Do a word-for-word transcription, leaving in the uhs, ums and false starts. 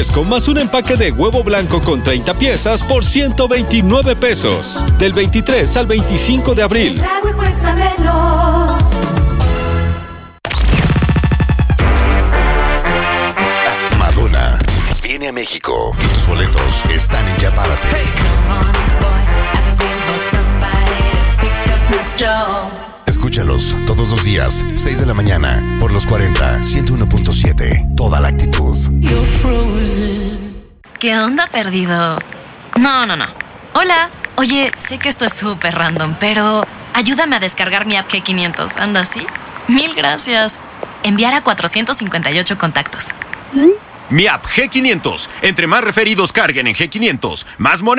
fresco más un empaque de huevo blanco con treinta piezas por ciento veintinueve pesos. Del veintitrés al veinticinco de abril. Cuesta menos. Madonna viene a México y tus boletos están en Ya Párate. Escúchalos todos los días, seis de la mañana, por los cuarenta, ciento uno punto siete. Toda la actitud. ¿Qué onda, perdido? No, no, no. Hola. Oye, sé que esto es súper random, pero ayúdame a descargar mi app G quinientos. ¿Anda así? Mil gracias. Enviar a cuatrocientos cincuenta y ocho contactos. Mi app G quinientos. Entre más referidos carguen en G quinientos, más moneda.